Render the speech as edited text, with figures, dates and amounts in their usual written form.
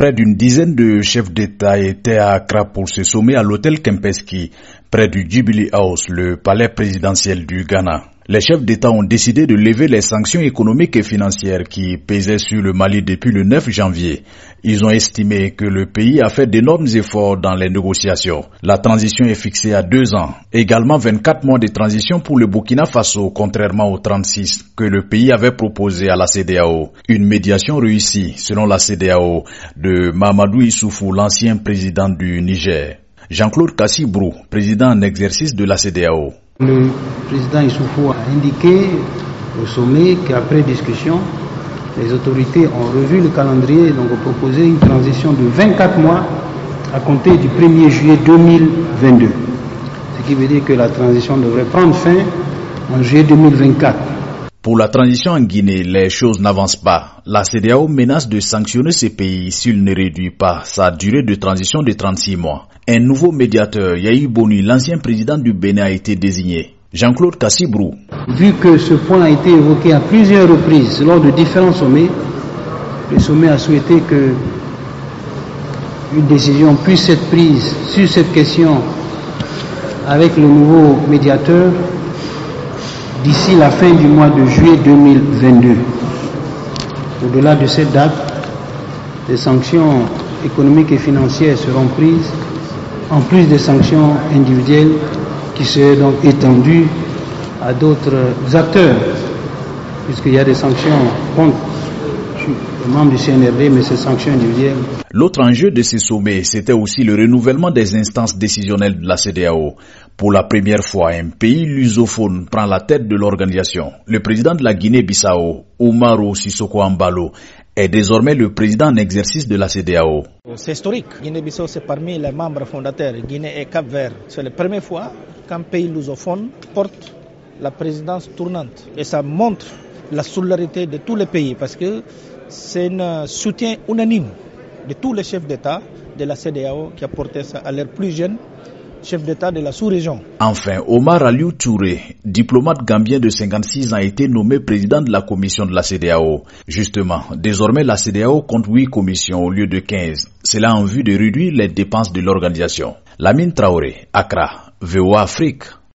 Près d'une dizaine de chefs d'État étaient à Accra pour se sommer à l'hôtel Kempinski, près du Jubilee House, le palais présidentiel du Ghana. Les chefs d'État ont décidé de lever les sanctions économiques et financières qui pesaient sur le Mali depuis le 9 janvier. Ils ont estimé que le pays a fait d'énormes efforts dans les négociations. La transition est fixée à 2 ans. Également 24 mois de transition pour le Burkina Faso, contrairement aux 36 que le pays avait proposé à la CEDEAO. Une médiation réussie, selon la CEDEAO, de Mahamadou Issoufou, l'ancien président du Niger. Jean-Claude Kassibrou, président en exercice de la CEDEAO. Le président Issoufou a indiqué au sommet qu'après discussion, les autorités ont revu le calendrier et donc ont proposé une transition de 24 mois à compter du 1er juillet 2022. Ce qui veut dire que la transition devrait prendre fin en juillet 2024. Pour la transition en Guinée, les choses n'avancent pas. La CEDEAO menace de sanctionner ces pays s'il ne réduit pas sa durée de transition de 36 mois. Un nouveau médiateur, Yahi Boni, l'ancien président du Bénin, a été désigné. Jean-Claude Kassibrou. Vu que ce point a été évoqué à plusieurs reprises lors de différents sommets, le sommet a souhaité que une décision puisse être prise sur cette question avec le nouveau médiateur d'ici la fin du mois de juillet 2022. Au-delà de cette date, des sanctions économiques et financières seront prises, en plus des sanctions individuelles qui seraient donc étendues à d'autres acteurs, puisqu'il y a des sanctions contre les membres du CNRD, mais ces sanctions individuelles. L'autre enjeu de ce sommet, c'était aussi le renouvellement des instances décisionnelles de la CEDEAO. Pour la première fois, un pays lusophone prend la tête de l'organisation. Le président de la Guinée-Bissau, Umaru Sissoko Embalo, est désormais le président en exercice de la CEDEAO. C'est historique. Guinée-Bissau, c'est parmi les membres fondateurs. Guinée et Cap-Vert. C'est la première fois qu'un pays lusophone porte la présidence tournante. Et ça montre la solidarité de tous les pays parce que c'est un soutien unanime de tous les chefs d'État de la CEDEAO qui a porté ça à leurs plus jeunes chef d'État de la sous-région. Enfin, Omar Aliou Touré, diplomate gambien de 56 ans, a été nommé président de la commission de la CEDEAO. Justement, désormais la CEDEAO compte 8 commissions au lieu de 15. Cela en vue de réduire les dépenses de l'organisation. Lamine Traoré, Accra, VOA Afrique.